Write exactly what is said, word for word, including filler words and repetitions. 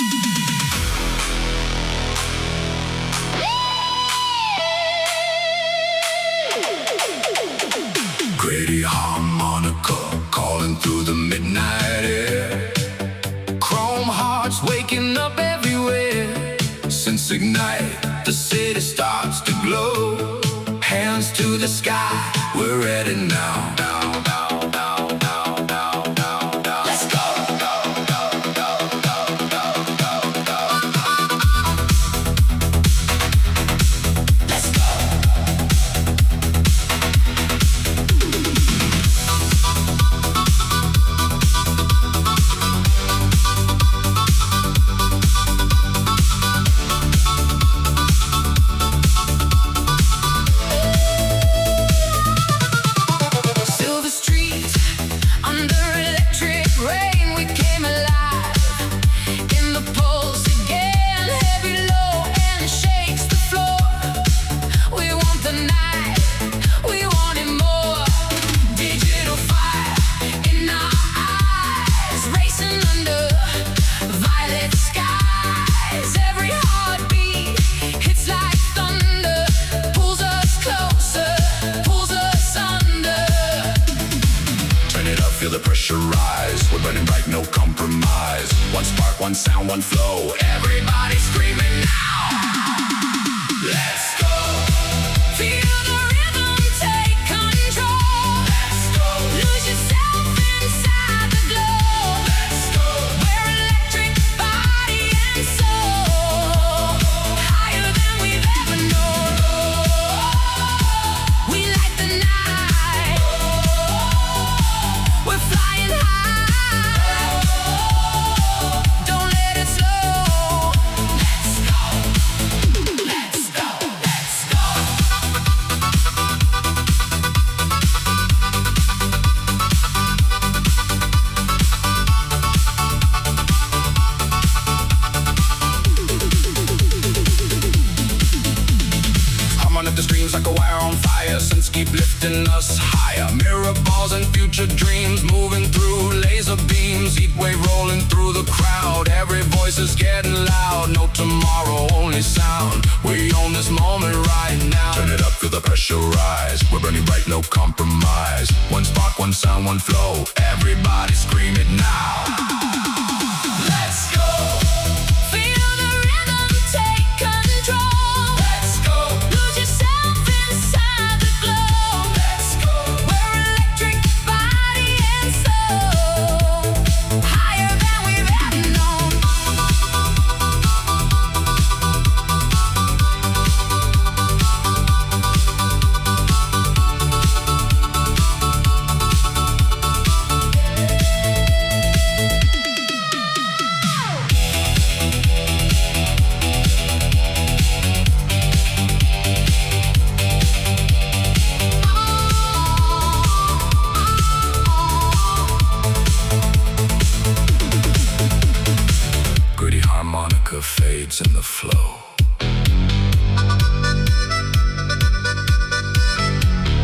Grady harmonica calling through the midnight air. Chrome hearts waking up everywhere. Since ignite, the city starts to glow. Hands to the sky, we're ready now. Now, now, now, now, now, now, now. Let's go. Go, go, go, go, go, go, go. Let's go. Feel the pressure rise. We're burning bright, no compromise. One spark, one sound, one flow. Everybody screaming now. Let's go. Feel the rhythm take control. Let's go. Lose yourself inside the glow. Let's go. We're electric, body and soul. Higher than we've ever known. We light the night. We're flying high. Don't let it slow. Let's go. Let's go. Let's go. Humming up the streams like a wire on fire. Suns keep lifting us higher. Mirror balls and future dreams moving through laser beams. Heat wave rolling through the crowd. Every voice is getting loud. No tomorrow, only sound. We own this moment right now. Turn it up, feel the pressure rise. We're burning bright, no compromise. One spark, one sound, one flow. Everybody scream it now. Let's go. Feel the rhythm take control. Let's go. Lose yourself inside the glow. Let's go. We're electric, body and soul. Higher than we've ever known. Gritty harmonica fades in the flow.